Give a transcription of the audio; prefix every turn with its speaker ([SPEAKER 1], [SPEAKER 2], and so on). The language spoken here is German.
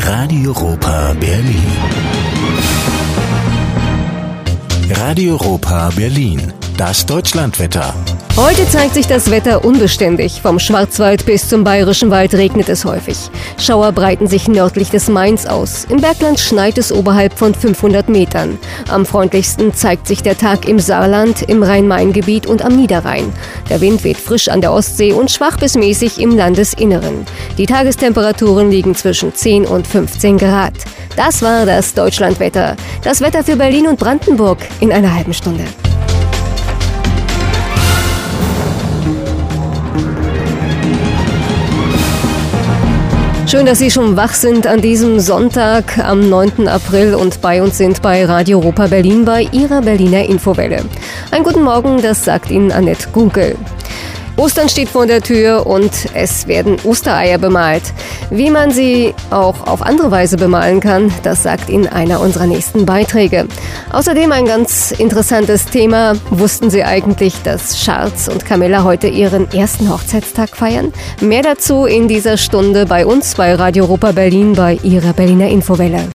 [SPEAKER 1] Radio Europa Berlin. Radio Europa Berlin. Das Deutschlandwetter.
[SPEAKER 2] Heute zeigt sich das Wetter unbeständig. Vom Schwarzwald bis zum Bayerischen Wald regnet es häufig. Schauer breiten sich nördlich des Mains aus. Im Bergland schneit es oberhalb von 500 Metern. Am freundlichsten zeigt sich der Tag im Saarland, im Rhein-Main-Gebiet und am Niederrhein. Der Wind weht frisch an der Ostsee und schwach bis mäßig im Landesinneren. Die Tagestemperaturen liegen zwischen 10 und 15 Grad. Das war das Deutschlandwetter. Das Wetter für Berlin und Brandenburg in einer halben Stunde. Schön, dass Sie schon wach sind an diesem Sonntag am 9. April und bei uns sind bei Radio Europa Berlin bei Ihrer Berliner Infowelle. Einen guten Morgen, das sagt Ihnen Annette Gunkel. Ostern steht vor der Tür und es werden Ostereier bemalt. Wie man sie auch auf andere Weise bemalen kann, das sagt Ihnen einer unserer nächsten Beiträge. Außerdem ein ganz interessantes Thema. Wussten Sie eigentlich, dass Charles und Camilla heute ihren ersten Hochzeitstag feiern? Mehr dazu in dieser Stunde bei uns bei Radio Europa Berlin bei Ihrer Berliner Infowelle.